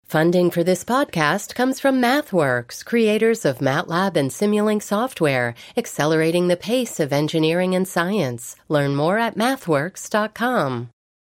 Funding for this podcast comes from MathWorks, creators of MATLAB and Simulink software, accelerating the pace of engineering and science. Learn more at mathworks.com.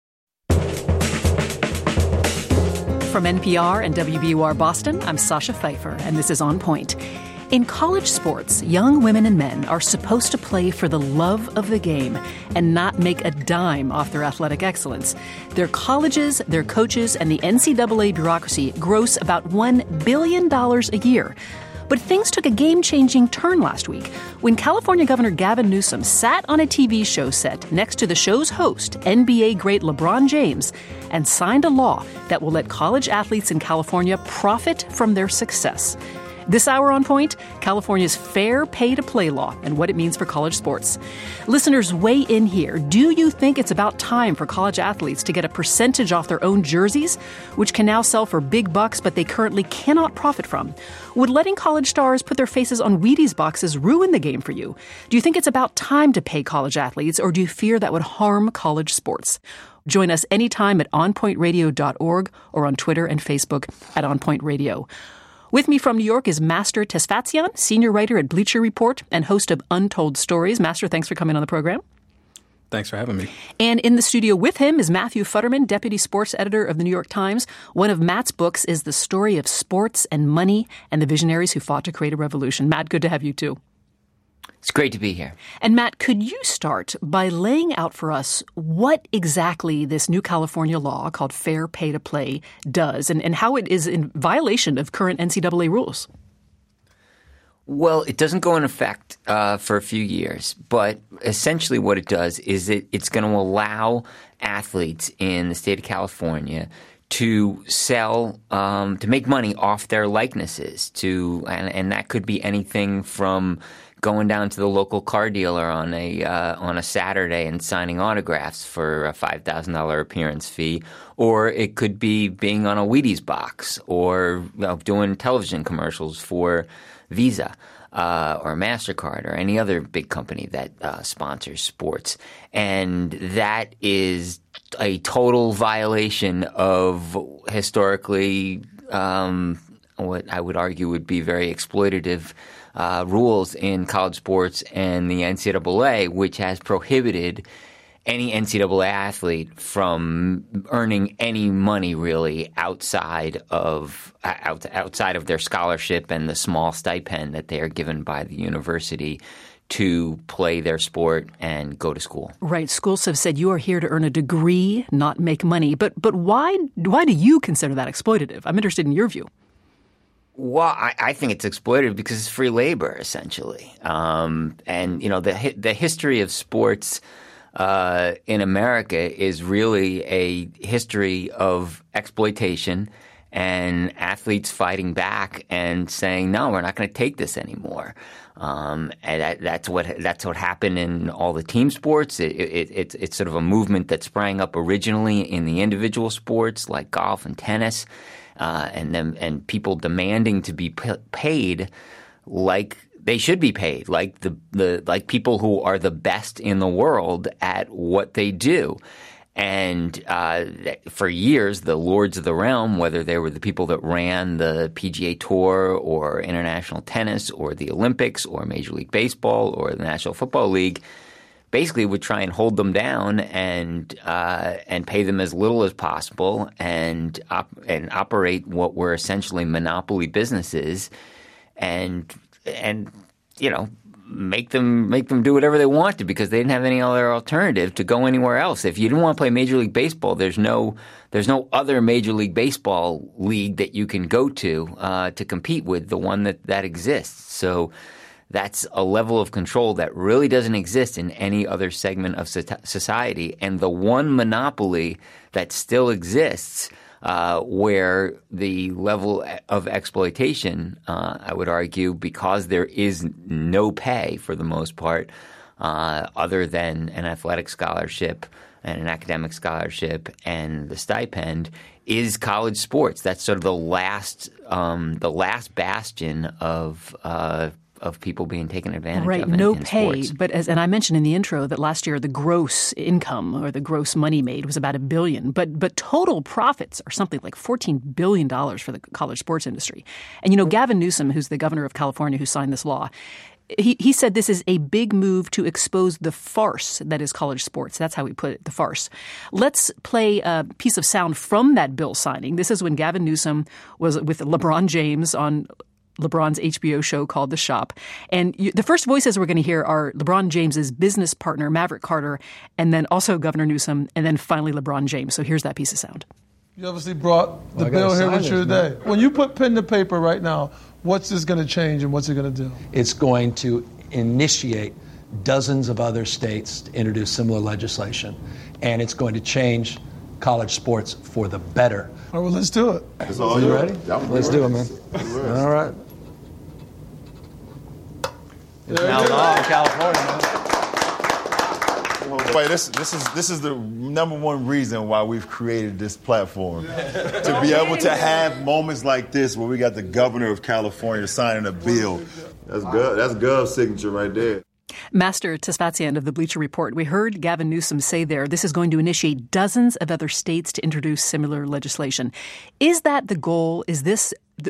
From NPR and WBUR Boston, I'm Sasha Pfeiffer, and this is On Point. In college sports, young women and men are supposed to play for the love of the game and not make a dime off their athletic excellence. Their colleges, their coaches, and the NCAA bureaucracy gross about $1 billion a year. But things took a game-changing turn last week when California Governor Gavin Newsom sat on a TV show set next to the show's host, NBA great LeBron James, and signed a law that will let college athletes in California profit from their success. This hour on Point, California's fair pay-to-play law and what it means for college sports. Listeners, weigh in here. Do you think it's about time for college athletes to get a percentage off their own jerseys, which can now sell for big bucks but they currently cannot profit from? Would letting college stars put their faces on Wheaties boxes ruin the game for you? Do you think it's about time to pay college athletes, or do you fear that would harm college sports? Join us anytime at onpointradio.org or on Twitter and Facebook at onpointradio. With me from New York is Master Tesfatsion, senior writer at Bleacher Report and host of Untold Stories. Master, thanks for coming on the program. Thanks for having me. And in the studio with him is Matthew Futterman, deputy sports editor of the New York Times. One of Matt's books is The Story of Sports and Money and the Visionaries Who Fought to Create a Revolution. Matt, good to have you too. It's great to be here. And Matt, could you start by laying out for us what exactly this new California law called Fair Pay to Play does and how it is in violation of current NCAA rules? Well, it doesn't go in effect for a few years, but essentially what it does is it's going to allow athletes in the state of California to sell, to make money off their likenesses, and that could be anything from going down to the local car dealer on a Saturday and signing autographs for a $5,000 appearance fee, or it could be being on a Wheaties box, or doing television commercials for Visa or MasterCard or any other big company that sponsors sports. And that is a total violation of historically what I would argue would be very exploitative rules in college sports and the NCAA, which has prohibited any NCAA athlete from earning any money really outside of their scholarship and the small stipend that they are given by the university to play their sport and go to school. Right. Schools have said you are here to earn a degree, not make money. But why do you consider that exploitative? I'm interested in your view. Well, I think it's exploitative because it's free labor, essentially. And, the history of sports in America is really a history of exploitation and athletes fighting back and saying, no, we're not going to take this anymore. And that's what happened in all the team sports. It's sort of a movement that sprang up originally in the individual sports like golf and tennis. And people demanding to be paid like they should be paid, like like people who are the best in the world at what they do. And for years, the lords of the realm, whether they were the people that ran the PGA Tour or international tennis or the Olympics or Major League Baseball or the National Football League, basically would try and hold them down and pay them as little as possible and operate what were essentially monopoly businesses and make them do whatever they wanted because they didn't have any other alternative to go anywhere else. If you didn't want to play Major League Baseball, there's no other Major League Baseball league that you can go to compete with the one that exists. So that's a level of control that really doesn't exist in any other segment of society. And the one monopoly that still exists where the level of exploitation, I would argue, because there is no pay for the most part, other than an athletic scholarship and an academic scholarship and the stipend, is college sports. That's sort of the last bastion of of people being taken advantage right, of no in pay. sports. But and I mentioned in the intro that last year the gross income or the gross money made was about $1 billion. But total profits are something like $14 billion for the college sports industry. And, Gavin Newsom, who's the governor of California who signed this law, he said this is a big move to expose the farce that is college sports. That's how he put it, the farce. Let's play a piece of sound from that bill signing. This is when Gavin Newsom was with LeBron James on LeBron's HBO show called The Shop. And the first voices we're going to hear are LeBron James's business partner, Maverick Carter, and then also Governor Newsom, and then finally LeBron James. So here's that piece of sound. You obviously brought the bill here with you today. When you put pen to paper right now, what's this going to change and what's it going to do? It's going to initiate dozens of other states to introduce similar legislation, and it's going to change college sports for the better. All right, well, let's do it. You ready? Let's do it, man. All right. It's now law in California, man. Wait, this is the number one reason why we've created this platform. To be able to have moments like this where we got the governor of California signing a bill. That's good. That's Gov's signature right there. Master Tesfatzian of the Bleacher Report. We heard Gavin Newsom say there this is going to initiate dozens of other states to introduce similar legislation. Is that the goal? Is this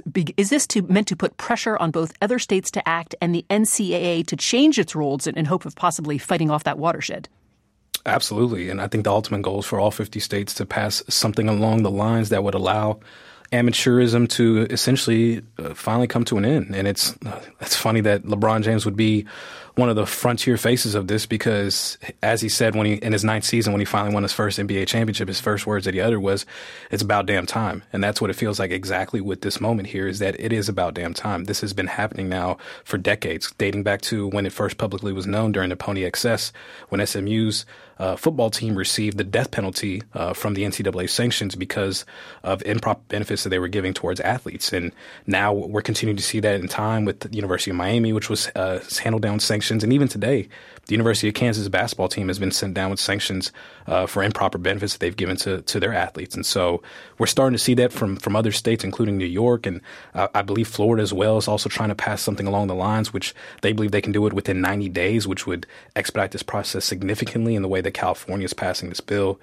meant to put pressure on both other states to act and the NCAA to change its rules in hope of possibly fighting off that watershed? Absolutely. And I think the ultimate goal is for all 50 states to pass something along the lines that would allow amateurism to essentially finally come to an end. And it's funny that LeBron James would be one of the frontier faces of this because, as he said in his 9th season when he finally won his first NBA championship, his first words that he uttered was, "It's about damn time." And that's what it feels like exactly with this moment here, is that it is about damn time. This has been happening now for decades, dating back to when it first publicly was known during the Pony Excess, when SMU's football team received the death penalty from the NCAA sanctions because of improper benefits that they were giving towards athletes. And now we're continuing to see that in time with the University of Miami, which was handled down sanctions. And even today, the University of Kansas basketball team has been sent down with sanctions for improper benefits that they've given to their athletes. And so we're starting to see that from other states, including New York. And I believe Florida as well is also trying to pass something along the lines, which they believe they can do it within 90 days, which would expedite this process significantly in the way that California is passing this bill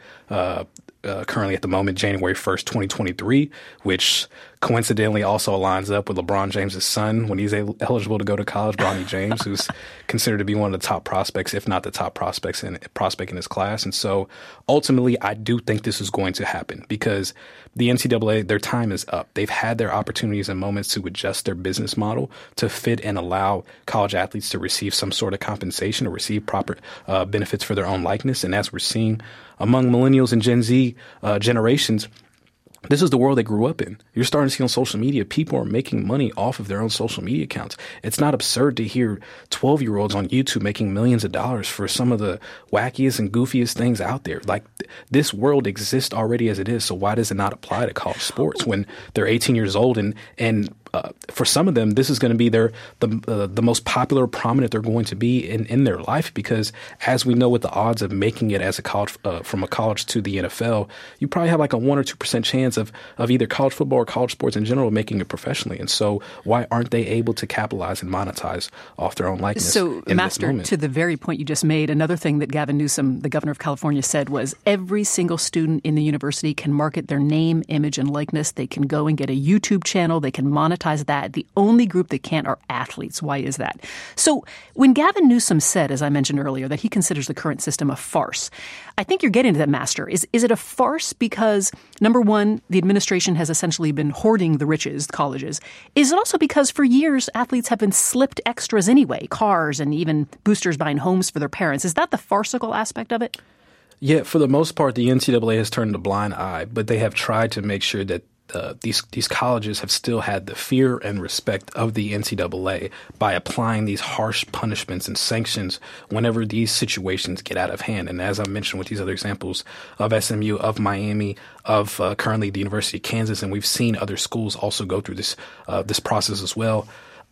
currently at the moment, January 1st, 2023, which coincidentally also aligns up with LeBron James' son when he's eligible to go to college, Bronny James, who's considered to be one of the top prospects, if not the top prospect in his class. And so ultimately, I do think this is going to happen because the NCAA, their time is up. They've had their opportunities and moments to adjust their business model to fit and allow college athletes to receive some sort of compensation or receive proper benefits for their own likeness. And as we're seeing among millennials and Gen Z generations, this is the world they grew up in. You're starting to see on social media, people are making money off of their own social media accounts. It's not absurd to hear 12-year-olds on YouTube making millions of dollars for some of the wackiest and goofiest things out there. Like, this world exists already as it is, so why does it not apply to college sports when they're 18 years old and for some of them, this is going to be the most popular, prominent they're going to be in their life, because as we know, with the odds of making it as a college from a college to the NFL, you probably have like a 1 or 2% chance of either college football or college sports in general making it professionally. And so, why aren't they able to capitalize and monetize off their own likeness? So, Master, to the very point you just made, another thing that Gavin Newsom, the governor of California, said was every single student in the university can market their name, image, and likeness. They can go and get a YouTube channel. They can monetize that. The only group that can't are athletes. Why is that? So when Gavin Newsom said, as I mentioned earlier, that he considers the current system a farce, I think you're getting to that, Master. Is it a farce because, number one, the administration has essentially been hoarding the riches, colleges? Is it also because for years athletes have been slipped extras anyway, cars and even boosters buying homes for their parents? Is that the farcical aspect of it? Yeah, for the most part, the NCAA has turned a blind eye, but they have tried to make sure that these colleges have still had the fear and respect of the NCAA by applying these harsh punishments and sanctions whenever these situations get out of hand. And as I mentioned with these other examples of SMU, of Miami, of currently the University of Kansas, and we've seen other schools also go through this process as well,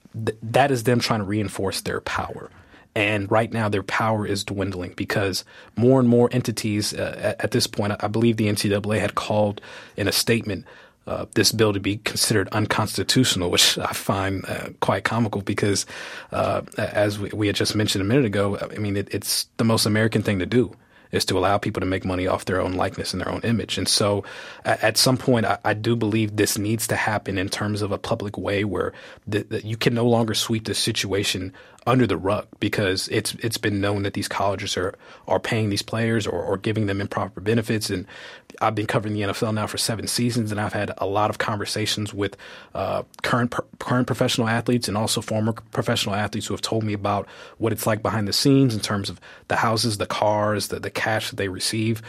that is them trying to reinforce their power. And right now, their power is dwindling because more and more entities at this point, I believe the NCAA had called in a statement this bill to be considered unconstitutional, which I find quite comical because, as we had just mentioned a minute ago, I mean, it's the most American thing to do, is to allow people to make money off their own likeness and their own image. And so at some point, I do believe this needs to happen in terms of a public way where you can no longer sweep the situation under the rug, because it's been known that these colleges are paying these players or giving them improper benefits. And I've been covering the NFL now for 7 seasons, and I've had a lot of conversations with current professional athletes and also former professional athletes who have told me about what it's like behind the scenes in terms of the houses, the cars, the cash that they receive,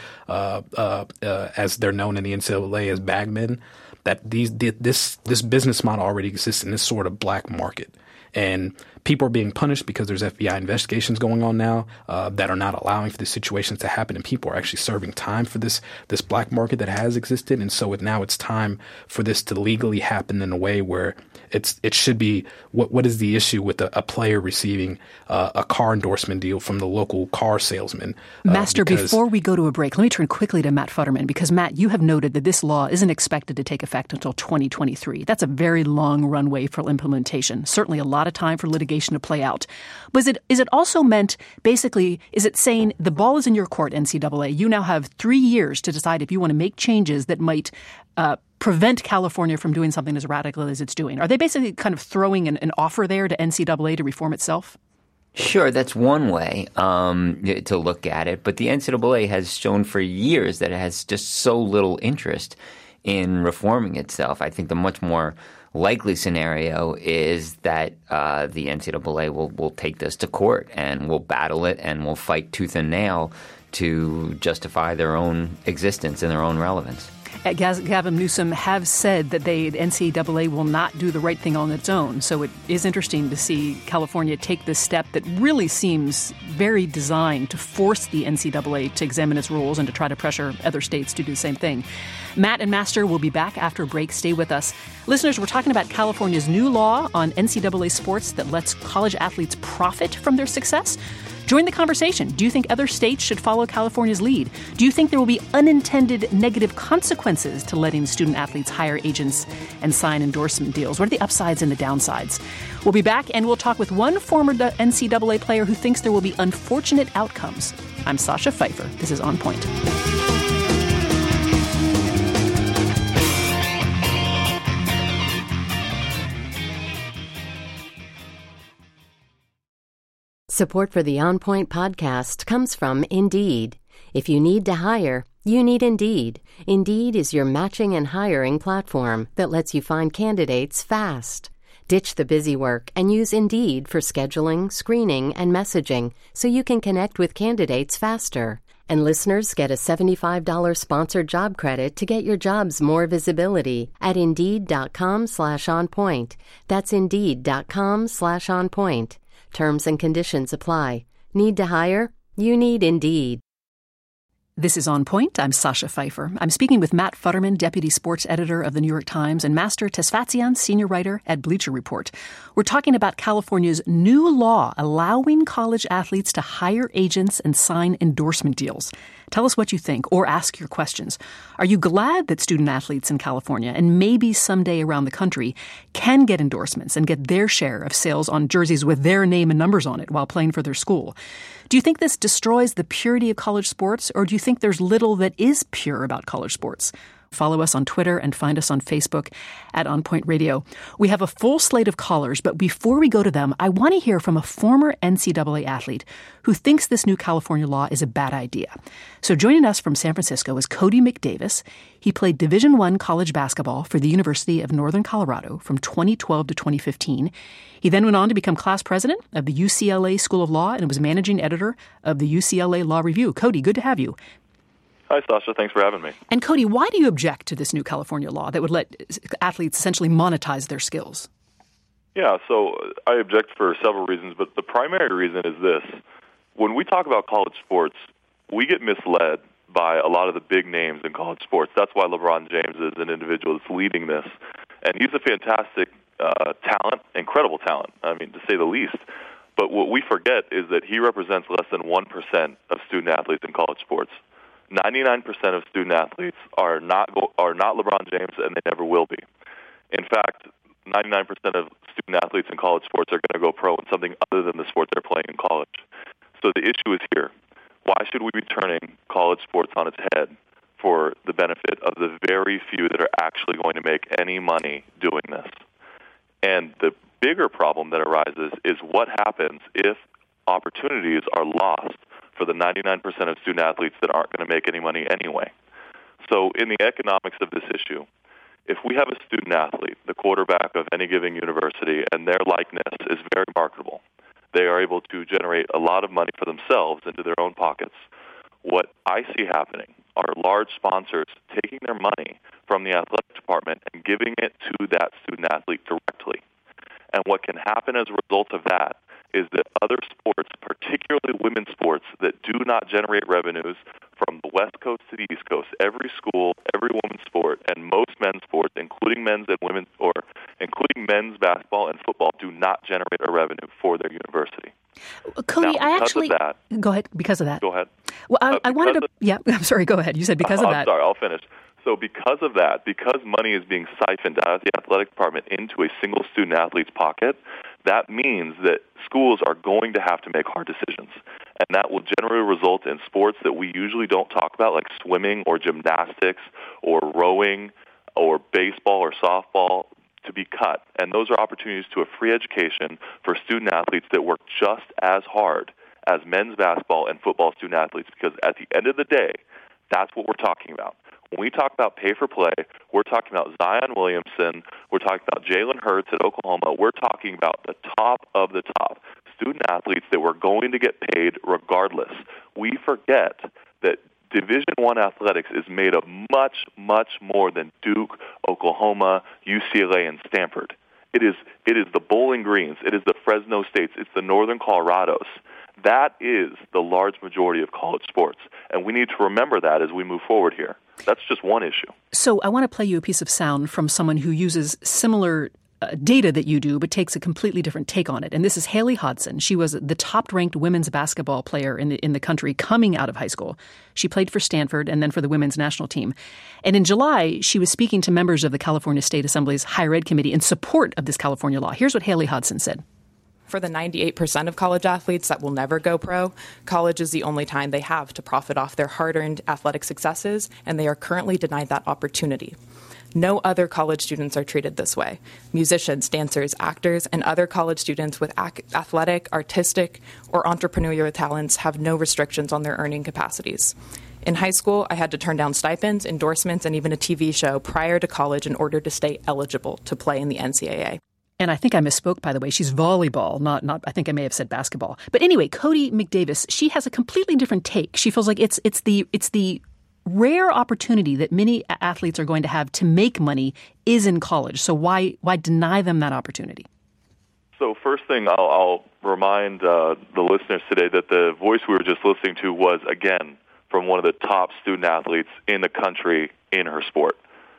as they're known in the NCAA as bagmen. That this business model already exists in this sort of black market. And people are being punished because there's FBI investigations going on now that are not allowing for these situations to happen. And people are actually serving time for this black market that has existed. And so now it's time for this to legally happen in a way where it should be. What is the issue with a player receiving a car endorsement deal from the local car salesman? Master, before we go to a break, let me turn quickly to Matt Futterman, because Matt, you have noted that this law isn't expected to take effect until 2023. That's a very long runway for implementation. Certainly a lot of time for litigation to play out. But is it also meant, basically, is it saying the ball is in your court, NCAA? You now have 3 years to decide if you want to make changes that might prevent California from doing something as radical as it's doing? Are they basically kind of throwing an offer there to NCAA to reform itself? Sure, that's one way to look at it. But the NCAA has shown for years that it has just so little interest in reforming itself. I think the much more likely scenario is that the NCAA will take this to court and will battle it and will fight tooth and nail to justify their own existence and their own relevance. Gavin Newsom have said that the NCAA will not do the right thing on its own. So it is interesting to see California take this step that really seems very designed to force the NCAA to examine its rules and to try to pressure other states to do the same thing. Matt and Master will be back after a break. Stay with us. Listeners, we're talking about California's new law on NCAA sports that lets college athletes profit from their success. Join the conversation. Do you think other states should follow California's lead? Do you think there will be unintended negative consequences to letting student athletes hire agents and sign endorsement deals? What are the upsides and the downsides? We'll be back, and we'll talk with one former NCAA player who thinks there will be unfortunate outcomes. I'm Sasha Pfeiffer. This is On Point. Support for the On Point podcast comes from Indeed. If you need to hire, you need Indeed. Indeed is your matching and hiring platform that lets you find candidates fast. Ditch the busy work and use Indeed for scheduling, screening, and messaging so you can connect with candidates faster. And listeners get a $75 sponsored job credit to get your jobs more visibility at Indeed.com/onpoint. That's Indeed.com/onpoint. Terms and conditions apply. Need to hire? You need Indeed. This is On Point. I'm Sasha Pfeiffer. I'm speaking with Matt Futterman, deputy sports editor of the New York Times, and Master Tesfatzian, senior writer at Bleacher Report. We're talking about California's new law allowing college athletes to hire agents and sign endorsement deals. Tell us what you think or ask your questions. Are you glad that student athletes in California and maybe someday around the country can get endorsements and get their share of sales on jerseys with their name and numbers on it while playing for their school? Do you think this destroys the purity of college sports, or do you think there's little that is pure about college sports? Follow us on Twitter and find us on Facebook at On Point Radio. We have a full slate of callers, but before we go to them, I want to hear from a former NCAA athlete who thinks this new California law is a bad idea. So joining us from San Francisco is Cody McDavis. He played Division I college basketball for the University of Northern Colorado from 2012 to 2015. He then went on to become class president of the UCLA School of Law and was managing editor of the UCLA Law Review. Cody, good to have you. Hi, Sasha. Thanks for having me. And Cody, why do you object to this new California law that would let athletes essentially monetize their skills? Yeah, so I object for several reasons, but the primary reason is this. When we talk about college sports, we get misled by a lot of the big names in college sports. That's why LeBron James is an individual that's leading this. And he's a fantastic talent, incredible talent, I mean, to say the least. But what we forget is that he represents less than 1% of student athletes in college sports. 99% of student athletes are not LeBron James, and they never will be. In fact, 99% of student athletes in college sports are going to go pro in something other than the sport they're playing in college. So the issue is here. Why should we be turning college sports on its head for the benefit of the very few that are actually going to make any money doing this? And the bigger problem that arises is what happens if opportunities are lost for the 99% of student athletes that aren't going to make any money anyway. So in the economics of this issue, if we have a student athlete, the quarterback of any given university, and their likeness is very marketable, they are able to generate a lot of money for themselves into their own pockets. What I see happening are large sponsors taking their money from the athletic department and giving it to that student athlete directly. And what can happen as a result of that is that other sports, particularly women's sports, that do not generate revenues from the West Coast to the East Coast, every school, every women's sport, and most men's sports, including men's and women's, or including men's basketball and football, do not generate a revenue for their university. Cody, now, go ahead. Because of that. Go ahead. Well, I wanted to. Yeah, I'm sorry. Go ahead. You said because of that. I'm sorry. I'll finish. So because of that, because money is being siphoned out of the athletic department into a single student athlete's pocket, that means that schools are going to have to make hard decisions. And that will generally result in sports that we usually don't talk about, like swimming or gymnastics or rowing or baseball or softball, to be cut. And those are opportunities to a free education for student athletes that work just as hard as men's basketball and football student athletes, because at the end of the day, that's what we're talking about. When we talk about pay for play, we're talking about Zion Williamson, we're talking about Jalen Hurts at Oklahoma, we're talking about the top of the top student athletes that were going to get paid regardless. We forget that Division I athletics is made of much, much more than Duke, Oklahoma, UCLA, and Stanford. It is the Bowling Greens, it is the Fresno States, it's the Northern Colorados. That is the large majority of college sports, and we need to remember that as we move forward here. That's just one issue. So I want to play you a piece of sound from someone who uses similar data that you do, but takes a completely different take on it. And this is Haley Hodson. She was the top-ranked women's basketball player in the country coming out of high school. She played for Stanford and then for the women's national team. And in July, she was speaking to members of the California State Assembly's Higher Ed Committee in support of this California law. Here's what Haley Hodson said. For the 98% of college athletes that will never go pro, college is the only time they have to profit off their hard-earned athletic successes, and they are currently denied that opportunity. No other college students are treated this way. Musicians, dancers, actors, and other college students with athletic, artistic, or entrepreneurial talents have no restrictions on their earning capacities. In high school, I had to turn down stipends, endorsements, and even a TV show prior to college in order to stay eligible to play in the NCAA. And I think I misspoke, by the way. She's volleyball, not. I think I may have said basketball. But anyway, Cody McDavis, she has a completely different take. She feels like it's the rare opportunity that many athletes are going to have to make money is in college. So why deny them that opportunity? So first thing, I'll remind the listeners today that the voice we were just listening to was, again, from one of the top student athletes in the country in her sport.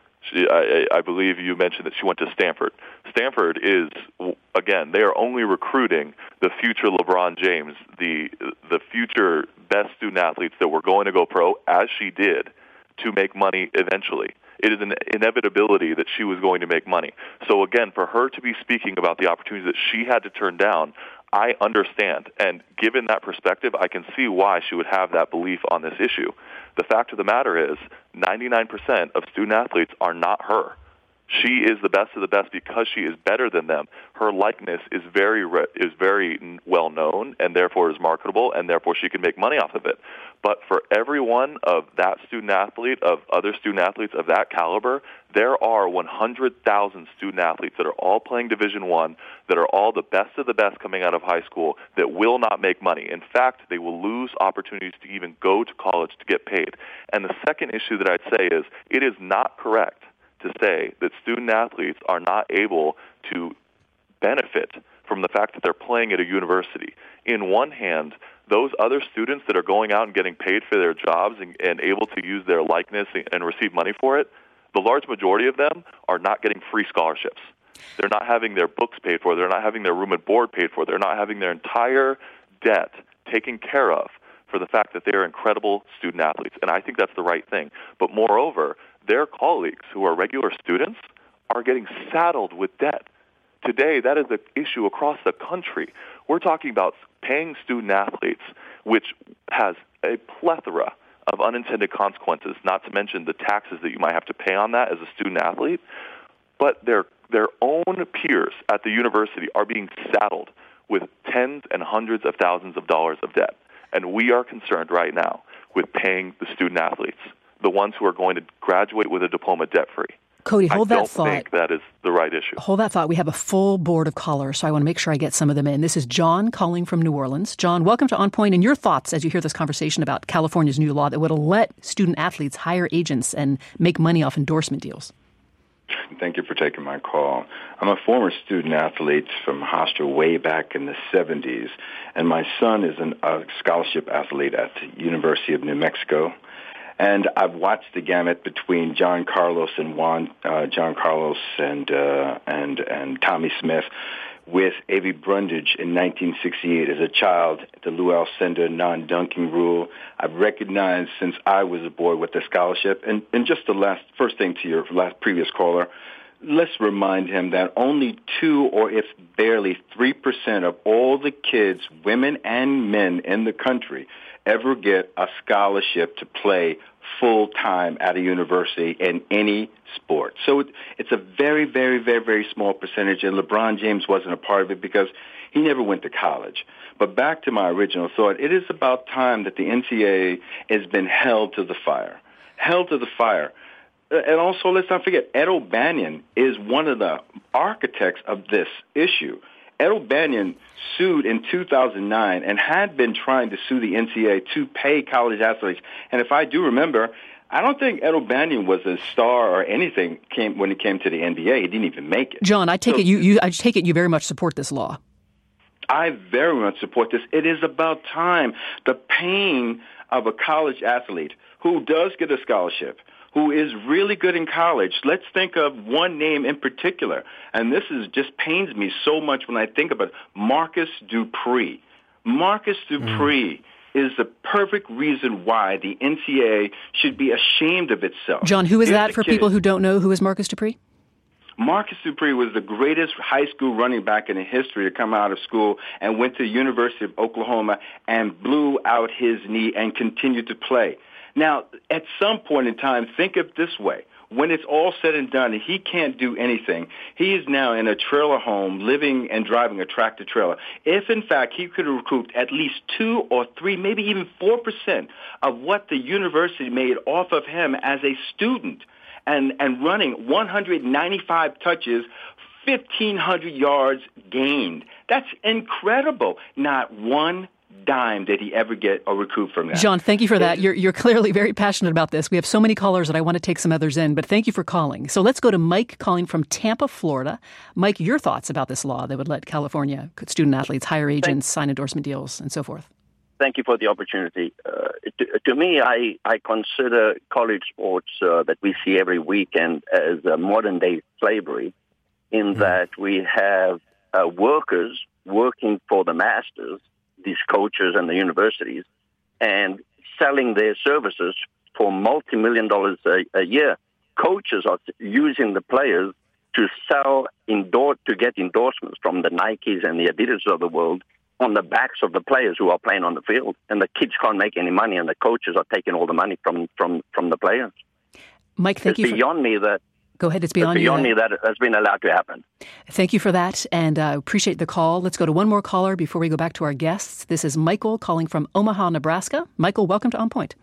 I believe you mentioned that she went to Stanford. Stanford is, again, they are only recruiting the future LeBron James, the future best student athletes that were going to go pro, as she did, to make money eventually. It is an inevitability that she was going to make money. So, again, for her to be speaking about the opportunities that she had to turn down, I understand. And given that perspective, I can see why she would have that belief on this issue. The fact of the matter is 99% of student athletes are not her. She is the best of the best because she is better than them. Her likeness is very well known and therefore is marketable, and therefore she can make money off of it. But for every one of that student athlete, of other student athletes of that caliber, there are 100,000 student athletes that are all playing Division I, that are all the best of the best coming out of high school, that will not make money. In fact, they will lose opportunities to even go to college to get paid. And the second issue that I'd say is it is not correct to say that student athletes are not able to benefit from the fact that they're playing at a university. In one hand, those other students that are going out and getting paid for their jobs and able to use their likeness and receive money for it, the large majority of them are not getting free scholarships. They're not having their books paid for. They're not having their room and board paid for. They're not having their entire debt taken care of for the fact that they're incredible student athletes, and I think that's the right thing. But moreover, their colleagues who are regular students are getting saddled with debt. Today, that is the issue across the country. We're talking about paying student athletes, which has a plethora of unintended consequences, not to mention the taxes that you might have to pay on that as a student athlete. But their own peers at the university are being saddled with tens and hundreds of thousands of dollars of debt. And we are concerned right now with paying the student athletes, the ones who are going to graduate with a diploma debt-free. Cody, hold that thought. I don't think that is the right issue. Hold that thought. We have a full board of callers, so I want to make sure I get some of them in. This is John calling from New Orleans. John, welcome to On Point, and your thoughts as you hear this conversation about California's new law that would let student athletes hire agents and make money off endorsement deals. Thank you for taking my call. I'm a former student athlete from Hofstra way back in the 70s, and my son is a scholarship athlete at the University of New Mexico. And I've watched the gamut between John Carlos and Tommy Smith with Avi Brundage in 1968 as a child, the Lou Alcindor non-dunking rule. I've recognized since I was a boy with the scholarship. And just the first thing to your previous caller, let's remind him that only 2 or if barely 3% of all the kids, women and men in the country ever get a scholarship to play full-time at a university in any sport. So it's a very, very, very, very small percentage, and LeBron James wasn't a part of it because he never went to college. But back to my original thought, it is about time that the NCAA has been held to the fire. Held to the fire. And also, let's not forget, Ed O'Banion is one of the architects of this issue. Ed O'Banion sued in 2009 and had been trying to sue the NCAA to pay college athletes. And if I do remember, I don't think Ed O'Banion was a star or anything when it came to the NBA. He didn't even make it. John, I take it you very much support this law. I very much support this. It is about time. The pain of a college athlete who does get a scholarship, who is really good in college. Let's think of one name in particular, and this just pains me so much when I think about it. Marcus Dupree. Marcus Dupree is the perfect reason why the NCAA should be ashamed of itself. John, who is that for people who don't know? Who is Marcus Dupree? Marcus Dupree was the greatest high school running back in the history to come out of school and went to the University of Oklahoma and blew out his knee and continued to play. Now, at some point in time, think of it this way. When it's all said and done and he can't do anything, he is now in a trailer home living and driving a tractor trailer. If, in fact, he could have recouped at least 2 or 3, maybe even 4% of what the university made off of him as a student and running 195 touches, 1,500 yards gained. That's incredible. Not one dime did he ever get or recoup from that. John, thank you for that. You're clearly very passionate about this. We have so many callers that I want to take some others in, but thank you for calling. So let's go to Mike calling from Tampa, Florida. Mike, your thoughts about this law that would let California student athletes hire agents, sign endorsement deals, and so forth. Thank you for the opportunity. To me, I consider college sports that we see every weekend as modern-day slavery in that we have workers working for the masters, these coaches and the universities, and selling their services for multi-million dollars a year. Coaches are using the players to to get endorsements from the Nikes and the Adidas of the world on the backs of the players who are playing on the field. And the kids can't make any money, and the coaches are taking all the money from the players. Mike, thank you. It's beyond me that. Go ahead. It's beyond me that it has been allowed to happen. Thank you for that, and appreciate the call. Let's go to one more caller before we go back to our guests. This is Michael calling from Omaha, Nebraska. Michael, welcome to On Point.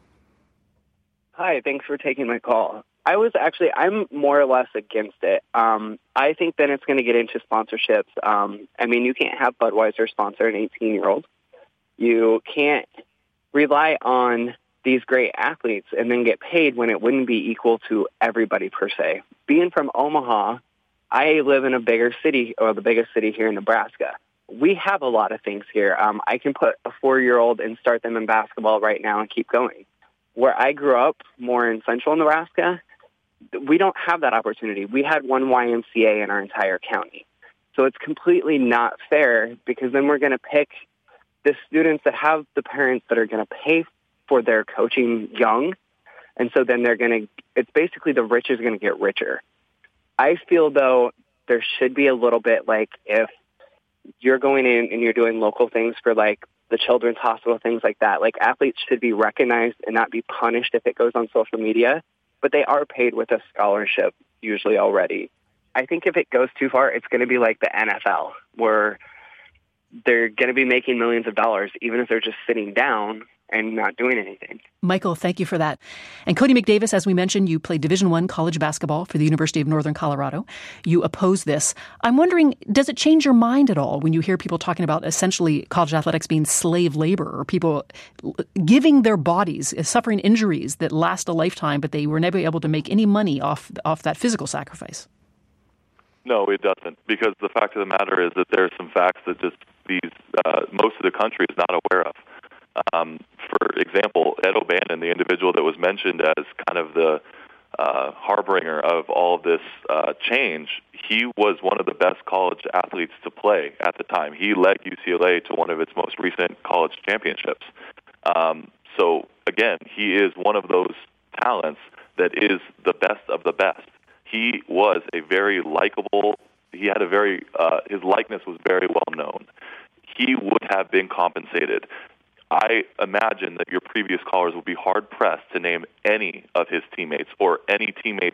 Hi, thanks for taking my call. I'm more or less against it. I think then it's going to get into sponsorships. I mean, you can't have Budweiser sponsor an 18-year-old. You can't rely on these great athletes and then get paid when it wouldn't be equal to everybody per se. Being from Omaha, I live in a bigger city, or the biggest city here in Nebraska. We have a lot of things here. I can put a 4-year-old and start them in basketball right now and keep going. Where I grew up, more in central Nebraska, we don't have that opportunity. We had one YMCA in our entire county. So it's completely not fair, because then we're going to pick the students that have the parents that are going to pay for their coaching young, and so then it's basically the rich is going to get richer. I feel, though, there should be a little bit like if you're going in and you're doing local things for like the children's hospital, things like that, like athletes should be recognized and not be punished if it goes on social media, but they are paid with a scholarship usually already. I think if it goes too far, it's going to be like the NFL, where they're going to be making millions of dollars, even if they're just sitting down and not doing anything. Michael, thank you for that. And Cody McDavis, as we mentioned, you played Division I college basketball for the University of Northern Colorado. You oppose this. I'm wondering, does it change your mind at all when you hear people talking about essentially college athletics being slave labor, or people giving their bodies, suffering injuries that last a lifetime, but they were never able to make any money off that physical sacrifice? No, it doesn't, because the fact of the matter is that there are some facts that just most of the country is not aware of. For example, Ed O'Bannon, the individual that was mentioned as kind of the harbinger of all of this change, he was one of the best college athletes to play at the time. He led UCLA to one of its most recent college championships. So, again, he is one of those talents that is the best of the best. He was a very likable, his likeness was very well known. He would have been compensated. I imagine that your previous callers would be hard-pressed to name any of his teammates or any teammates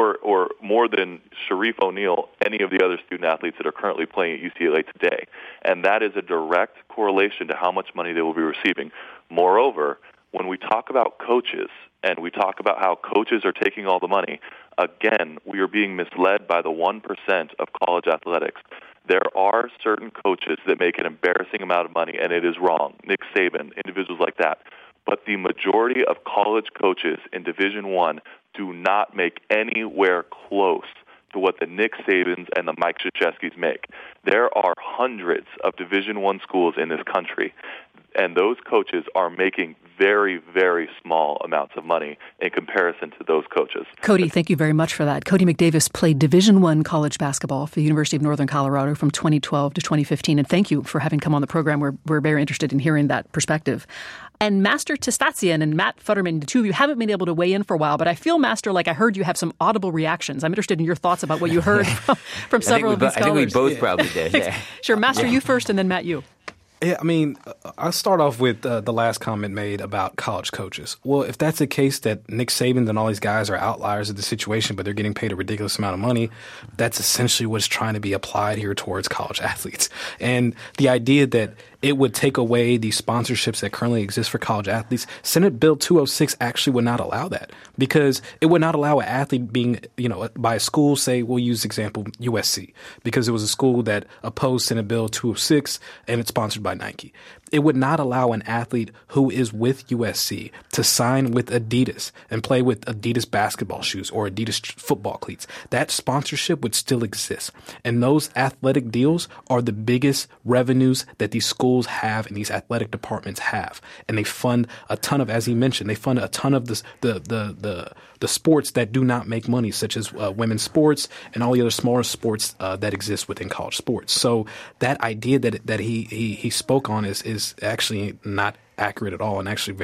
or more than Sharif O'Neal, any of the other student-athletes that are currently playing at UCLA today. And that is a direct correlation to how much money they will be receiving. Moreover, when we talk about coaches and we talk about how coaches are taking all the money, again, we are being misled by the 1% of college athletics. There are certain coaches that make an embarrassing amount of money, and it is wrong. Nick Saban, individuals like that. But the majority of college coaches in Division I do not make anywhere close to what the Nick Sabans and the Mike Krzyzewskis make. There are hundreds of Division I schools in this country, and those coaches are making very, very small amounts of money in comparison to those coaches. Cody, thank you very much for that. Cody McDavis played Division I college basketball for the University of Northern Colorado from 2012 to 2015. And thank you for having come on the program. We're very interested in hearing that perspective. And Master Testatsian and Matt Futterman, the two of you haven't been able to weigh in for a while, but I feel, Master, like I heard you have some audible reactions. I'm interested in your thoughts about what you heard from several of these scholars. I think we both probably did. Yeah. Sure. Master, you first, and then Matt, you. Yeah, I mean, I'll start off with the last comment made about college coaches. Well, if that's the case that Nick Saban and all these guys are outliers of the situation, but they're getting paid a ridiculous amount of money, that's essentially what's trying to be applied here towards college athletes. And the idea that it would take away the sponsorships that currently exist for college athletes, Senate Bill 206 actually would not allow that, because it would not allow an athlete being, by a school, say, we'll use example USC, because it was a school that opposed Senate Bill 206 and it's sponsored by Nike. It would not allow an athlete who is with USC to sign with Adidas and play with Adidas basketball shoes or Adidas football cleats. That sponsorship would still exist. And those athletic deals are the biggest revenues that these schools have and these athletic departments have. And they fund a ton of, as he mentioned, they fund a ton of the sports that do not make money, such as women's sports and all the other smaller sports that exist within college sports. So that idea that he spoke on is actually not accurate at all, and actually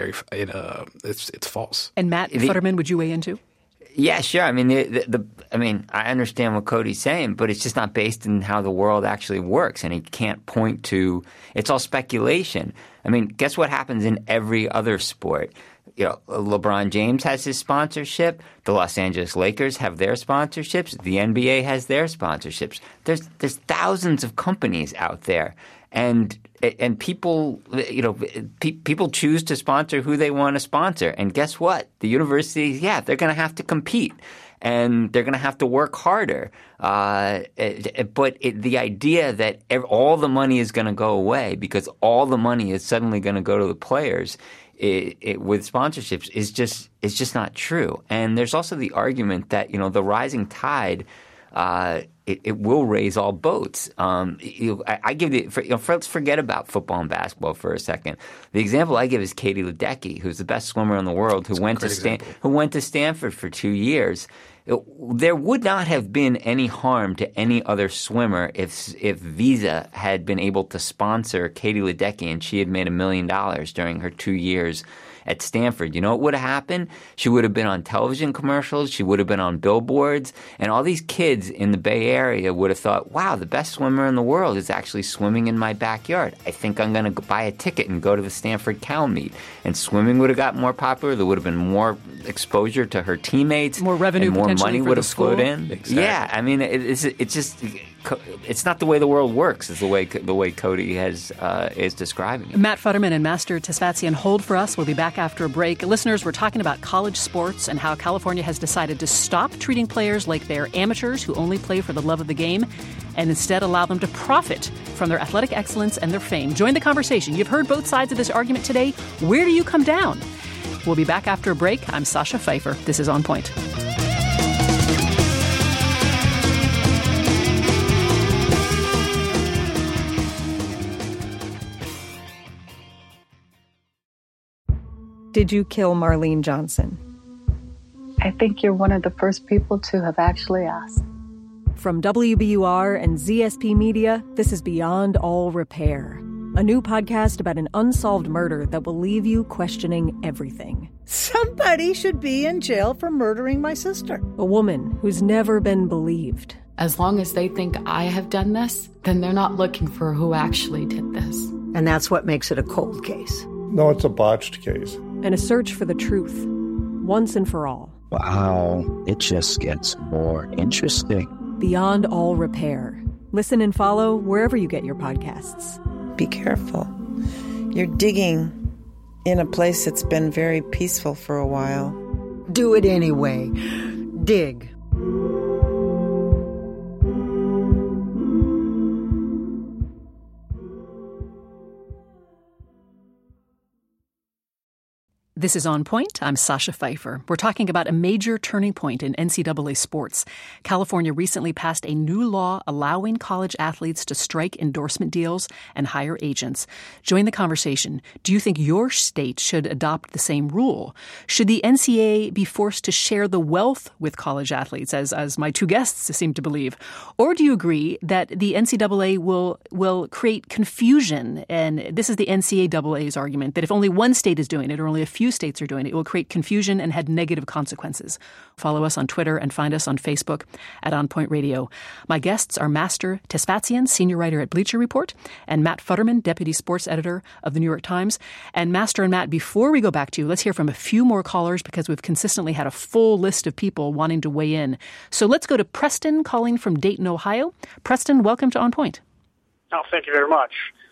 it's false. And Matt Futterman, would you weigh in too? Yeah, sure. I mean, I understand what Cody's saying, but it's just not based in how the world actually works, and he can't point to. It's all speculation. I mean, guess what happens in every other sport? LeBron James has his sponsorship. The Los Angeles Lakers have their sponsorships. The NBA has their sponsorships. There's thousands of companies out there, and people, people choose to sponsor who they want to sponsor. And guess what? The universities, they're going to have to compete, and they're going to have to work harder. But the idea that all the money is going to go away because all the money is suddenly going to go to the players with sponsorships is just not true. And there's also the argument that the rising tide it will raise all boats. I give let's forget about football and basketball for a second. The example I give is Katie Ledecky, who's the best swimmer in the world, who went to Stanford for 2 years. there would not have been any harm to any other swimmer if Visa had been able to sponsor Katie Ledecky and she had made $1 million during her 2 years at Stanford. You know what would have happened? She would have been on television commercials. She would have been on billboards. And all these kids in the Bay Area would have thought, wow, the best swimmer in the world is actually swimming in my backyard. I think I'm going to buy a ticket and go to the Stanford Cal meet. And swimming would have got more popular. There would have been more exposure to her teammates. More revenue, and more potentially money for would the have flowed school. in. Exactly. Yeah, I mean, it's just it's not the way the world works. It's the way Cody is describing it. Matt Futterman and Master Tesfazian, hold for us. We'll be back after a break. Listeners, we're talking about college sports and how California has decided to stop treating players like they're amateurs who only play for the love of the game and instead allow them to profit from their athletic excellence and their fame. Join the conversation. You've heard both sides of this argument today. Where do you come down? We'll be back after a break. I'm Sasha Pfeiffer. This is On Point. Did you kill Marlene Johnson? I think you're one of the first people to have actually asked. From WBUR and ZSP Media, this is Beyond All Repair, a new podcast about an unsolved murder that will leave you questioning everything. Somebody should be in jail for murdering my sister. A woman who's never been believed. As long as they think I have done this, then they're not looking for who actually did this. And that's what makes it a cold case. No, it's a botched case. And a search for the truth, once and for all. Wow, it just gets more interesting. Beyond All Repair. Listen and follow wherever you get your podcasts. Be careful. You're digging in a place that's been very peaceful for a while. Do it anyway. Dig. This is On Point. I'm Sasha Pfeiffer. We're talking about a major turning point in NCAA sports. California recently passed a new law allowing college athletes to strike endorsement deals and hire agents. Join the conversation. Do you think your state should adopt the same rule? Should the NCAA be forced to share the wealth with college athletes, as my two guests seem to believe? Or do you agree that the NCAA will create confusion? And this is the NCAA's argument, that if only one state is doing it or only a few states are doing it, it will create confusion and have negative consequences. Follow us on Twitter and find us on Facebook at On Point Radio. My guests are Master Tesfazian, senior writer at Bleacher Report, and Matt Futterman, deputy sports editor of the New York Times. And Master and Matt, before we go back to you, let's hear from a few more callers because we've consistently had a full list of people wanting to weigh in. So let's go to Preston calling from Dayton, Ohio. Preston, welcome to On Point. Oh, thank you very much.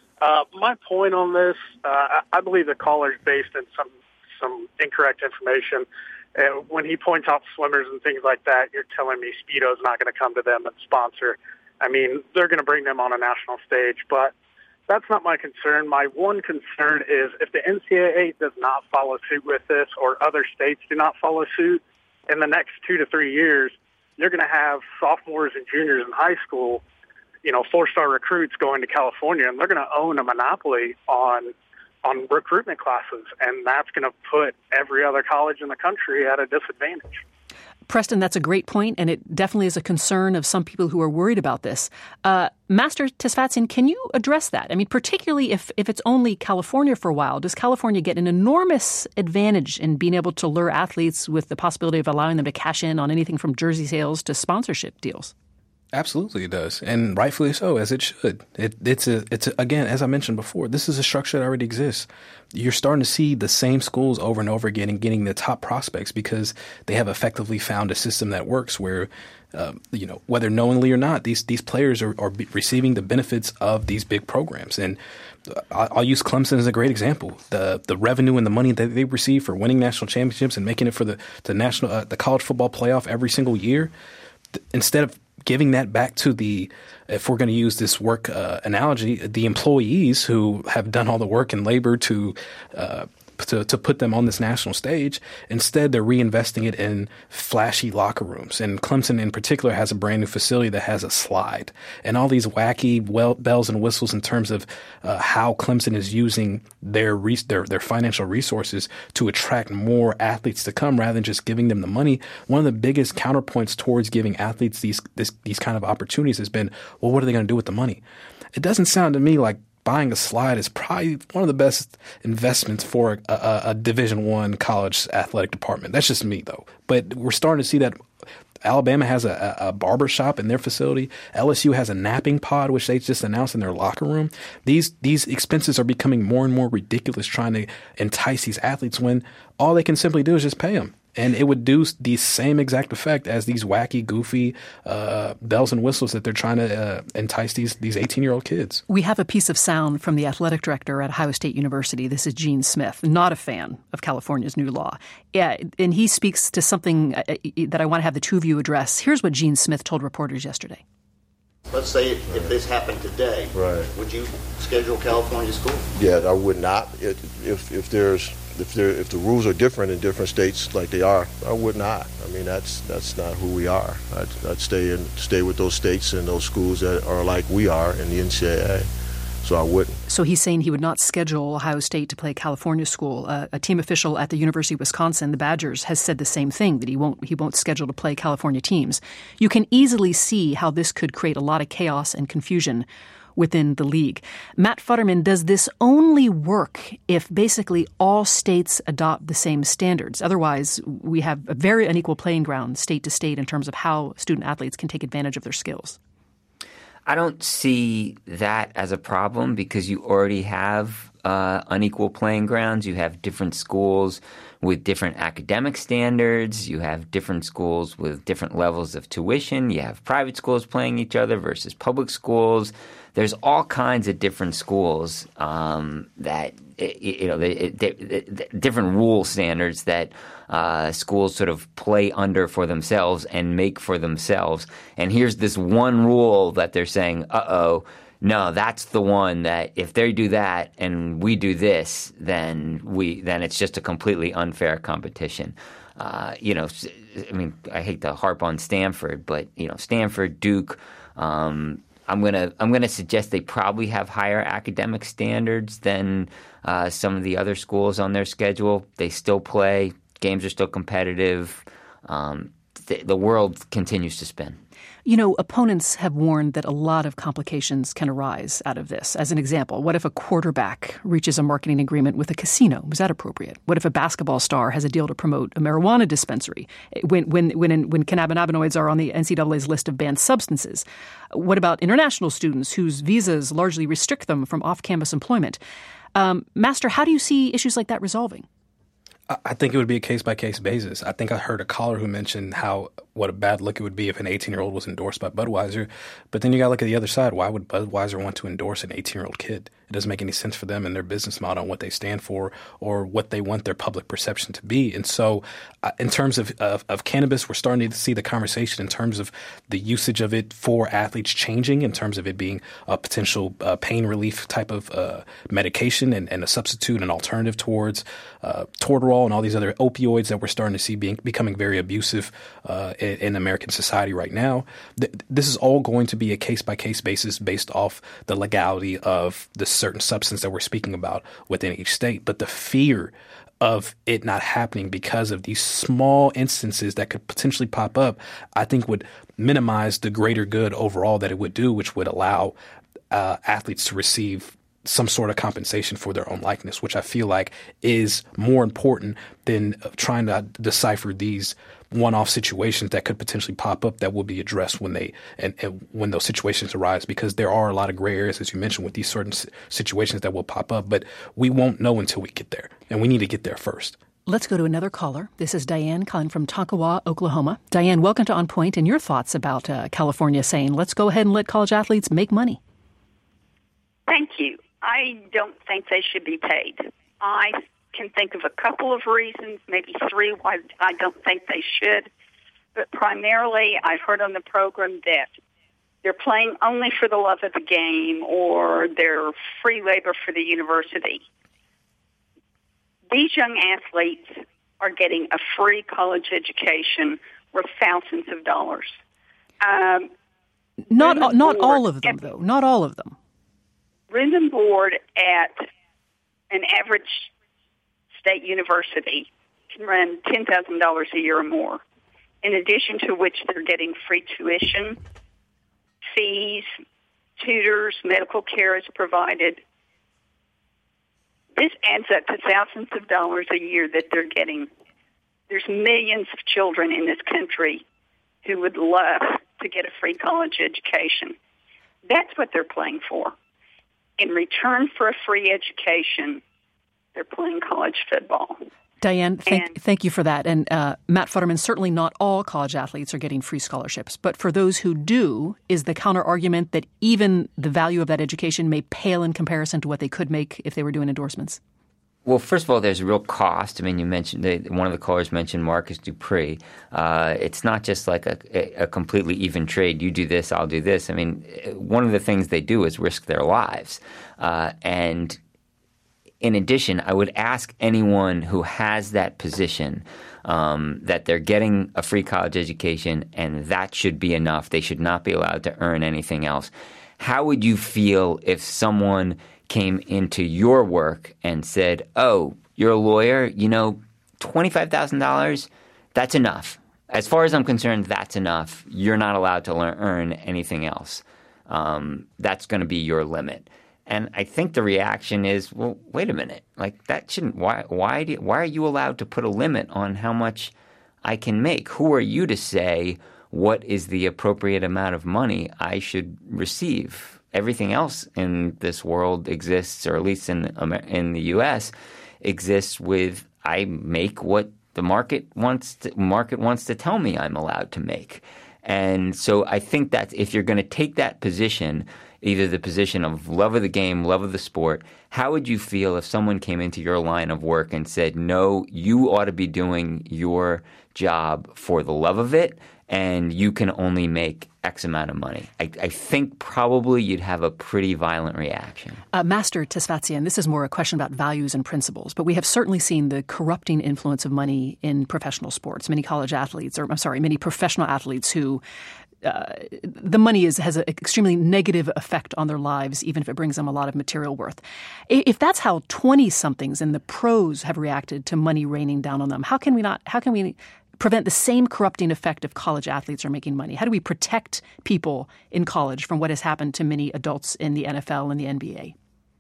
My point on this, I believe the caller is based in some incorrect information. When he points out swimmers and things like that, you're telling me Speedo's not going to come to them and sponsor. I mean, they're going to bring them on a national stage, but that's not my concern. My one concern is if the NCAA does not follow suit with this or other states do not follow suit, in the next 2 to 3 years, you're going to have sophomores and juniors in high school, four-star recruits going to California, and they're going to own a monopoly on recruitment classes, and that's going to put every other college in the country at a disadvantage. Preston, that's a great point, and it definitely is a concern of some people who are worried about this. Master Tesfazian, can you address that? I mean, particularly if it's only California for a while, does California get an enormous advantage in being able to lure athletes with the possibility of allowing them to cash in on anything from jersey sales to sponsorship deals? Absolutely it does, and rightfully so, as it should. It's again, as I mentioned before, this is a structure that already exists. You're starting to see the same schools over and over again and getting the top prospects because they have effectively found a system that works where, whether knowingly or not, these players are receiving the benefits of these big programs. And I'll use Clemson as a great example. The revenue and the money that they receive for winning national championships and making it for the college football playoff every single year, instead of giving that back to if we're going to use this work analogy, the employees who have done all the work and labor to to put them on this national stage. Instead, they're reinvesting it in flashy locker rooms. And Clemson in particular has a brand new facility that has a slide and all these wacky bells and whistles in terms of how Clemson is using their financial resources to attract more athletes to come rather than just giving them the money. One of the biggest counterpoints towards giving athletes these kind of opportunities has been, well, what are they going to do with the money? It doesn't sound to me like buying a slide is probably one of the best investments for a Division I college athletic department. That's just me, though. But we're starting to see that Alabama has a barber shop in their facility. LSU has a napping pod, which they just announced in their locker room. These expenses are becoming more and more ridiculous trying to entice these athletes when all they can simply do is just pay them. And it would do the same exact effect as these wacky, goofy bells and whistles that they're trying to entice these 18-year-old kids. We have a piece of sound from the athletic director at Ohio State University. This is Gene Smith, not a fan of California's new law. Yeah, and he speaks to something that I want to have the two of you address. Here's what Gene Smith told reporters yesterday. Let's say if this happened today, right, would you schedule California school? Yeah, I would not. If the rules are different in different states like they are, I would not. I mean, that's not who we are. I'd stay with those states and those schools that are like we are in the NCAA. So I wouldn't. So he's saying he would not schedule Ohio State to play California school. A team official at the University of Wisconsin, the Badgers, has said the same thing, that he won't schedule to play California teams. You can easily see how this could create a lot of chaos and confusion within the league. Matt Futterman, does this only work if basically all states adopt the same standards? Otherwise, we have a very unequal playing ground state to state in terms of how student athletes can take advantage of their skills. I don't see that as a problem because you already have unequal playing grounds. You have different schools with different academic standards. You have different schools with different levels of tuition. You have private schools playing each other versus public schools. There's all kinds of different schools that different rule standards that schools sort of play under for themselves and make for themselves. And here's this one rule that they're saying, no, that's the one that if they do that and we do this, then it's just a completely unfair competition. I mean, I hate to harp on Stanford, but Stanford, Duke. I'm gonna suggest they probably have higher academic standards than some of the other schools on their schedule. They still play. Games are still competitive. The world continues to spin. Opponents have warned that a lot of complications can arise out of this. As an example, what if a quarterback reaches a marketing agreement with a casino? Was that appropriate? What if a basketball star has a deal to promote a marijuana dispensary when cannabinoids are on the NCAA's list of banned substances? What about international students whose visas largely restrict them from off-campus employment? Master, how do you see issues like that resolving? I think it would be a case-by-case basis. I think I heard a caller who mentioned what a bad look it would be if an 18-year-old was endorsed by Budweiser. But then you got to look at the other side. Why would Budweiser want to endorse an 18-year-old kid? It doesn't make any sense for them and their business model and what they stand for or what they want their public perception to be. And so in terms of cannabis, we're starting to see the conversation in terms of the usage of it for athletes changing, in terms of it being a potential pain relief type of medication and a substitute, an alternative towards Toradol and all these other opioids that we're starting to see becoming very abusive in American society right now. This is all going to be a case-by-case basis based off the legality of the certain substance that we're speaking about within each state. But the fear of it not happening because of these small instances that could potentially pop up, I think would minimize the greater good overall that it would do, which would allow athletes to receive some sort of compensation for their own likeness, which I feel like is more important than trying to decipher these one-off situations that could potentially pop up that will be addressed when when those situations arise, because there are a lot of gray areas, as you mentioned, with these certain situations that will pop up, but we won't know until we get there, and we need to get there first. Let's go to another caller. This is Diane calling from Tonkawa, Oklahoma. Diane, welcome to On Point, and your thoughts about California saying, let's go ahead and let college athletes make money. Thank you. I don't think they should be paid. I can think of a couple of reasons, maybe three, why I don't think they should. But primarily, I've heard on the program that they're playing only for the love of the game or they're free labor for the university. These young athletes are getting a free college education worth thousands of dollars. Not all of them, though. Not all of them. Room and board at an average state university can run $10,000 a year or more, in addition to which they're getting free tuition, fees, tutors, medical care is provided. This adds up to thousands of dollars a year that they're getting. There's millions of children in this country who would love to get a free college education. That's what they're playing for. In return for a free education, they're playing college football. Diane, thank you for that. And Matt Futterman, certainly not all college athletes are getting free scholarships. But for those who do, is the counter-argument that even the value of that education may pale in comparison to what they could make if they were doing endorsements? Well, first of all, there's a real cost. I mean, you mentioned one of the callers mentioned Marcus Dupree. It's not just like a completely even trade. You do this, I'll do this. I mean, one of the things they do is risk their lives. And in addition, I would ask anyone who has that position that they're getting a free college education and that should be enough. They should not be allowed to earn anything else. How would you feel if someone came into your work and said, oh, you're a lawyer, $25,000, that's enough. As far as I'm concerned, that's enough. You're not allowed to earn anything else. That's going to be your limit. And I think the reaction is, well, wait a minute. Like, that shouldn't – why are you allowed to put a limit on how much I can make? Who are you to say what is the appropriate amount of money I should receive? Everything else in this world exists, or at least in the U.S., exists with I make what the market wants to tell me I'm allowed to make. And so I think that if you're going to take that position, either the position of love of the game, love of the sport, how would you feel if someone came into your line of work and said, no, you ought to be doing your job for the love of it, and you can only make X amount of money? I think probably you'd have a pretty violent reaction. Master Tesfazian, this is more a question about values and principles, but we have certainly seen the corrupting influence of money in professional sports. Many professional athletes who the money has an extremely negative effect on their lives, even if it brings them a lot of material worth. If that's how 20-somethings in the pros have reacted to money raining down on them, how can we prevent the same corrupting effect if college athletes are making money? How do we protect people in college from what has happened to many adults in the NFL and the NBA?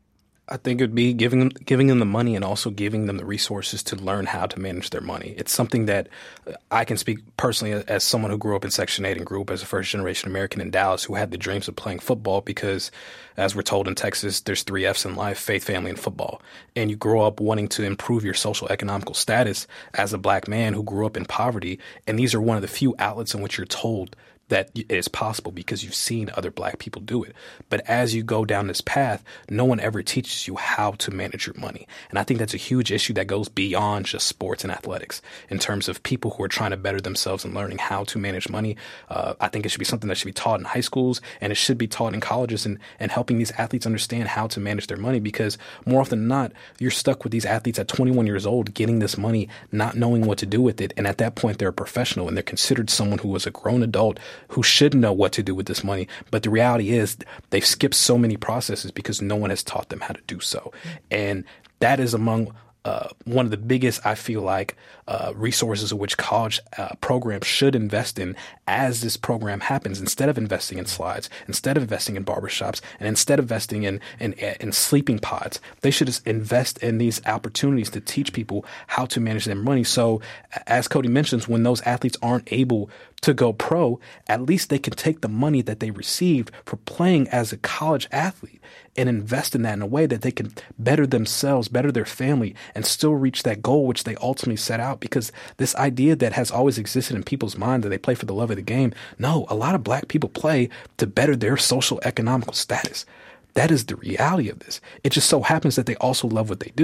I think it would be giving them the money and also giving them the resources to learn how to manage their money. It's something that I can speak personally as someone who grew up in Section 8 and grew up as a first-generation American in Dallas who had the dreams of playing football because, as we're told in Texas, there's 3 F's in life: faith, family, and football. And you grow up wanting to improve your social economical status as a black man who grew up in poverty, and these are one of the few outlets in which you're told that it is possible because you've seen other black people do it. But as you go down this path, no one ever teaches you how to manage your money. And I think that's a huge issue that goes beyond just sports and athletics in terms of people who are trying to better themselves and learning how to manage money. I think it should be something that should be taught in high schools, and it should be taught in colleges, and helping these athletes understand how to manage their money, because more often than not, you're stuck with these athletes at 21 years old getting this money, not knowing what to do with it. And at that point, they're a professional and they're considered someone who was a grown adult who should know what to do with this money. But the reality is they've skipped so many processes because no one has taught them how to do so. And that is among one of the biggest, I feel like, resources of which college programs should invest in as this program happens. Instead of investing in slides, instead of investing in barbershops, and instead of investing in sleeping pods, they should just invest in these opportunities to teach people how to manage their money. So as Cody mentions, when those athletes aren't able to go pro, at least they can take the money that they received for playing as a college athlete and invest in that in a way that they can better themselves, better their family, and still reach that goal which they ultimately set out. Because this idea that has always existed in people's mind that they play for the love of the game, no, a lot of black people play to better their social economical status. That is the reality of this. It just so happens that they also love what they do.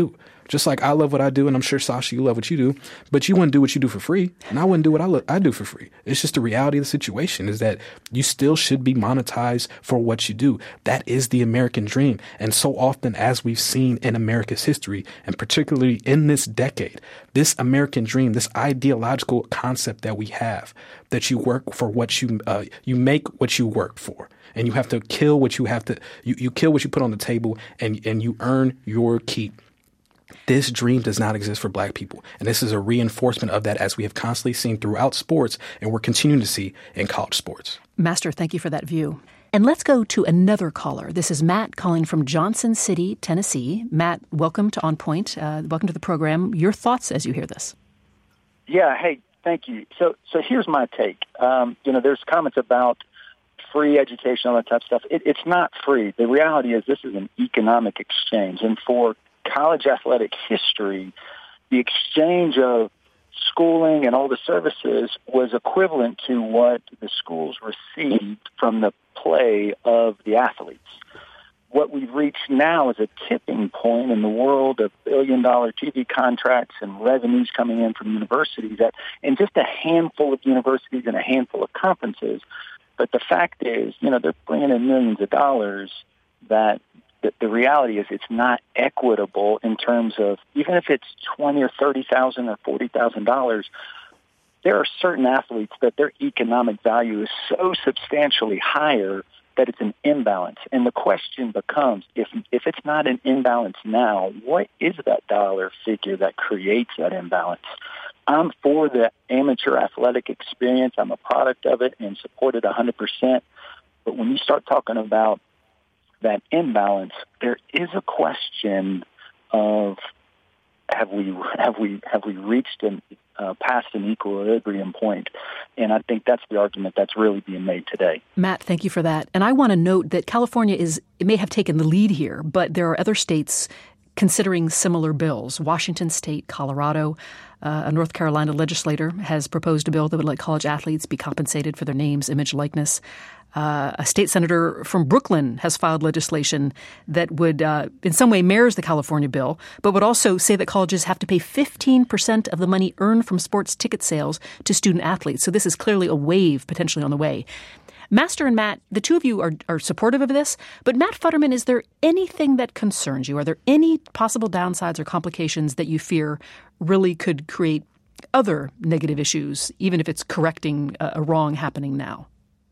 Just like I love what I do, and I'm sure, Sasha, you love what you do, but you wouldn't do what you do for free, and I wouldn't do what I do for free. It's just the reality of the situation is that you still should be monetized for what you do. That is the American dream. And so often, as we've seen in America's history, and particularly in this decade, this American dream, this ideological concept that we have, that you work for what you make what you work for. And you have to kill what you have to, you kill what you put on the table, and you earn your keep. This dream does not exist for Black people. And this is a reinforcement of that, as we have constantly seen throughout sports, and we're continuing to see in college sports. Master, thank you for that view. And let's go to another caller. This is Matt calling from Johnson City, Tennessee. Matt, welcome to On Point. Welcome to the program. Your thoughts as you hear this. Yeah, hey, thank you. So here's my take. There's comments about free education, all that type of stuff. It's not free. The reality is this is an economic exchange. And for college athletic history, the exchange of schooling and all the services was equivalent to what the schools received from the play of the athletes. What we've reached now is a tipping point in the world of billion-dollar TV contracts and revenues coming in from universities, and just a handful of universities and a handful of conferences. But the fact is, they're bringing in millions of dollars. That the reality is it's not equitable in terms of, even if it's $20,000 or $30,000 or $40,000, there are certain athletes that their economic value is so substantially higher that it's an imbalance. And the question becomes, if it's not an imbalance now, what is that dollar figure that creates that imbalance? I'm for the amateur athletic experience. I'm a product of it and support it 100%. But when you start talking about that imbalance, there is a question of have we reached past an equilibrium point? And I think that's the argument that's really being made today. Matt, thank you for that. And I want to note that California it may have taken the lead here, but there are other states considering similar bills. Washington State, Colorado, a North Carolina legislator has proposed a bill that would let college athletes be compensated for their names, image, likeness. A state senator from Brooklyn has filed legislation that would, in some way, mirrors the California bill, but would also say that colleges have to pay 15% of the money earned from sports ticket sales to student athletes. So this is clearly a wave potentially on the way. Master and Matt, the two of you are supportive of this, but Matt Futterman, is there anything that concerns you? Are there any possible downsides or complications that you fear really could create other negative issues, even if it's correcting a wrong happening now?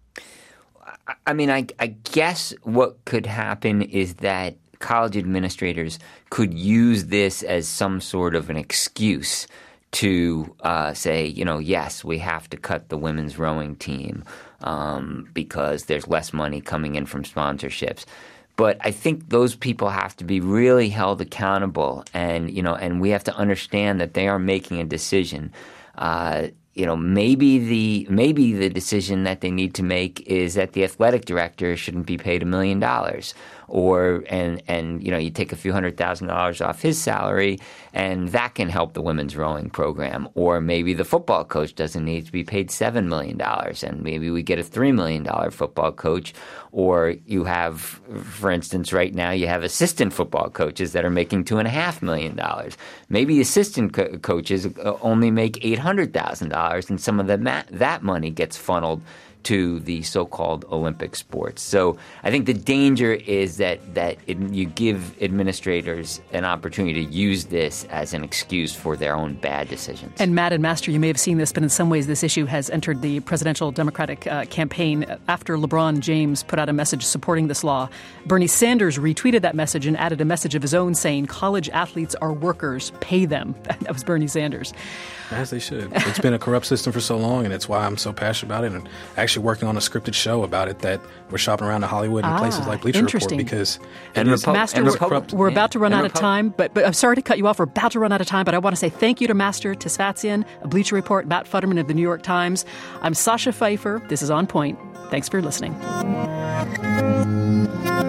I mean, I guess what could happen is that college administrators could use this as some sort of an excuse to say, yes, we have to cut the women's rowing team because there's less money coming in from sponsorships. But I think those people have to be really held accountable, and we have to understand that they are making a decision. Maybe the decision that they need to make is that the athletic director shouldn't be paid $1 million, and you take a few $100,000 off his salary, and that can help the women's rowing program. Or maybe the football coach doesn't need to be paid $7 million, and maybe we get a $3 million football coach. Or you have, for instance, right now you have assistant football coaches that are making $2.5 million. Maybe assistant coaches only make $800,000, and some of that money gets funneled to the so-called Olympic sports. So I think the danger is that you give administrators an opportunity to use this as an excuse for their own bad decisions. And Matt and Master, you may have seen this, but in some ways this issue has entered the presidential Democratic campaign. After LeBron James put out a message supporting this law, Bernie Sanders retweeted that message and added a message of his own saying, "College athletes are workers, pay them." That was Bernie Sanders. As they should. It's been a corrupt system for so long, and it's why I'm so passionate about it, and actually working on a scripted show about it that we're shopping around to Hollywood and places like Bleacher Report, because we're about to run out of time, but I'm sorry to cut you off. We're about to run out of time, but I want to say thank you to Master Tesfatsion, Bleacher Report, Matt Futterman of the New York Times. I'm Sasha Pfeiffer. This is On Point. Thanks for listening.